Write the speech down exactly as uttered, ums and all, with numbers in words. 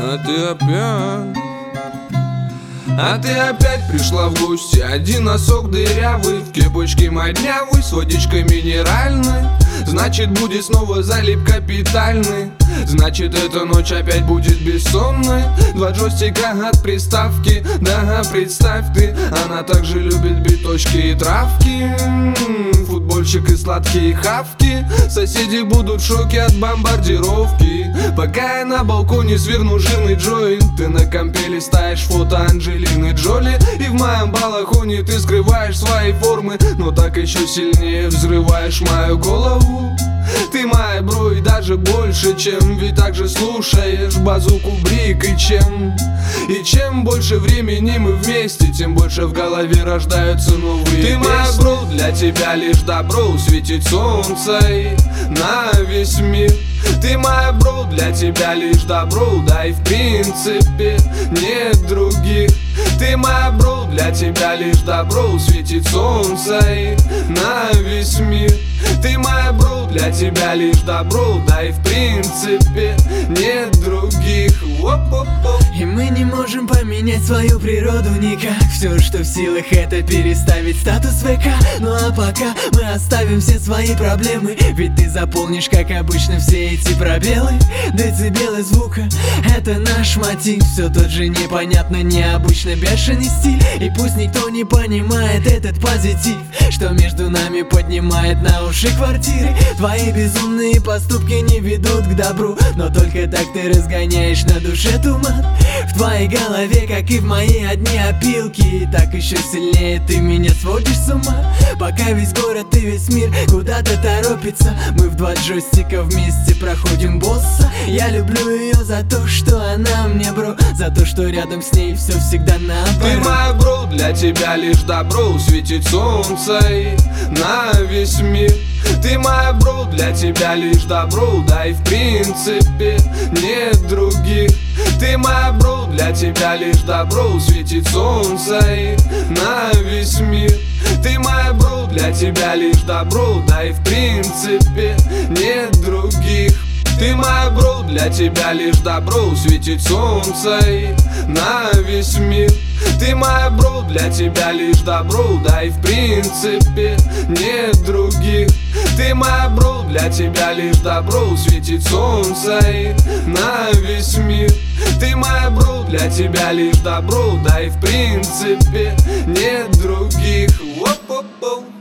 А ты опять А ты опять пришла в гости. Один носок дырявый, в кепочке моднявый, с водичкой минеральной. Значит, будет снова залип капитальный. Значит, эта ночь опять будет бессонной. Два джойстика от приставки. Да, представь ты, она также любит биточки и травки. Футбольчик и сладкие хавки. Соседи будут в шоке от бомбардировки. Пока я на балконе сверну жирный джойнт, ты на компе листаешь фото Анджелины Джоли. И в моем балахоне ты скрываешь свои формы, но так еще сильнее взрываешь мою голову. Ты моя бро и даже больше, чем. Ведь также слушаешь базуку Брик. И чем И чем больше времени мы вместе, тем больше в голове рождаются новые Ты песни. Моя бро, для тебя лишь добро. Светит солнце и на весь мир. Ты моя бро, для тебя лишь добро. Да и в принципе нет других. Ты моя бро, для тебя лишь добро. Светит солнце и на весь мир. Ты моя бро, для тебя лишь добро. Да и в принципе нет других. Оп-оп-оп. И мы не можем поменять свою природу никак. Все, что в силах, это переставить статус ВК. Ну а пока мы оставим все свои проблемы, ведь ты заполнишь, как обычно, все эти пробелы. Децибелы звука — это наш мотив. Все тот же непонятно, необычно бешеный стиль. И пусть никто не понимает этот позитив, что между нами поднимает на уши квартиры. Твои безумные поступки не ведут к добру, но только так ты разгоняешь на душе туман. В твоей голове, как и в моей, одни опилки. И так еще сильнее ты меня сводишь с ума. Пока весь город и весь мир куда-то торопится, мы в два джойстика вместе проходим босса. Я люблю ее за то, что она мне бро, за то, что рядом с ней все всегда наоборот. Ты моя бро, для тебя лишь добро. Светит солнце и на весь мир. Ты моя бро, для тебя лишь добро. Да и в принципе нет других. Ты моя бро, для тебя лишь добро. Светит солнце и на весь мир. Ты моя бро, для тебя лишь добро. Да и в принципе нет других. Ты моя бро, для тебя лишь добро. Светит солнце и на весь мир. Ты моя бро, для тебя лишь добро. Да и в принципе нет других. Ты моя бро, для тебя лишь добро. Светит солнце и на весь мир. Ты моя бро, для тебя лишь добро. Да и в принципе нет других. Оп-оп-оп.